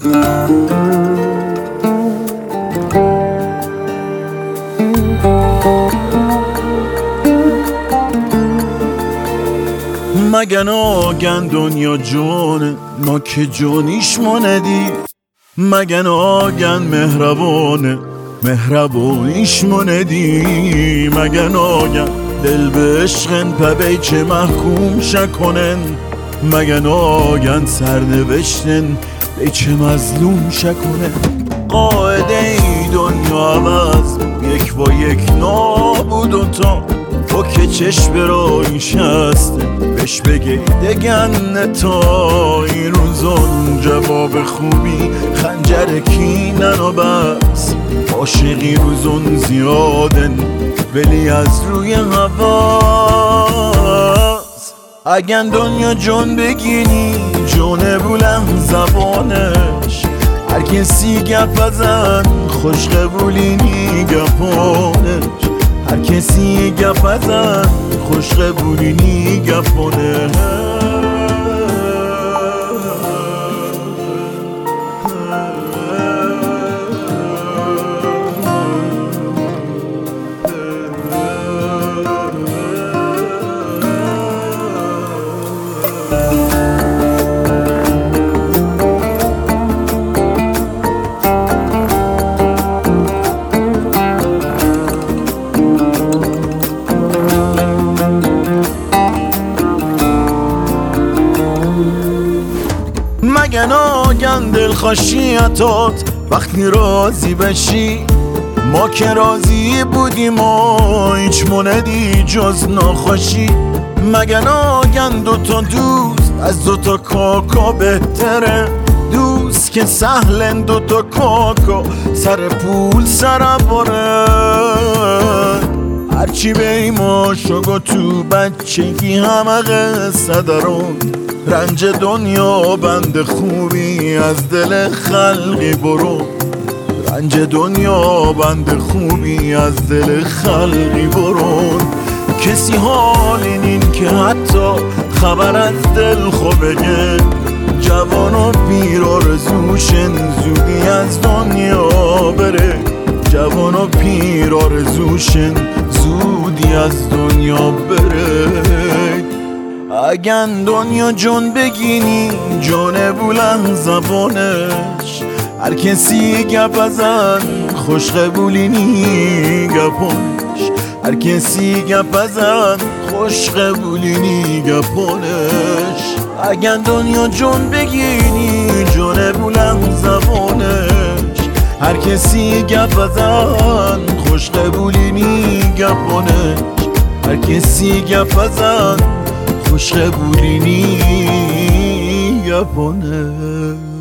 مگه ناگن دنیا جونه ما که جونیش موندی، مگه ناگن مهربانه مهربانیش موندی، مگه ناگن دل به عشقن پبی چه محکوم شکنن، مگه ناگن سرنوشتن بی چه مظلوم شکنن. قاعده ای دنیا عوض یک با یک نابود و تا با که چشم برای شسته بهش بگی دگن تا این روزان جواب خوبی خنجر کینن و بس عاشقی روزون زیادن ولی از روی هواست. اگه دنیا جون بگینی جونه بلند زبانش، هر کسی گپ ازن خوش قبولینی گپانش، هر کسی گپ ازن خوش قبولینی گپانش. مگه ناگن دلخوشیتات وقتی راضی بشی، ما که راضی بودیم و هیچ موندی جز ناخوشی، مگه ناگن دوتا دوست از دوتا کاکا بهتره، دوست که سهلن دوتا کاکا سر پول سر باره، هرچی بیما شگو تو بچگی همه قصه دارون، رنج دنیا بند خوبی از دل خلقی برو، رنج دنیا بند خوبی از دل خلقی برون. کسی حال این که حتی خبر از دل خوبه، جوان و پیر آرزوشن زودی از دنیا بره، جوان و پیر آرزوشن زودی از دنیا بره. اگن دنیا جون بگینی جون بلند زبانش، هر کسی گپ ازن خوش قبولینی گپانش، هر کسی گپ ازن خوش قبولینی گپانش. اگن دنیا جون بگینی جون بلند زبانش، هر کسی گپ ازن خوش قبولینی گپانش، هر کسی گپ ازن خوش قبولینی گپانه.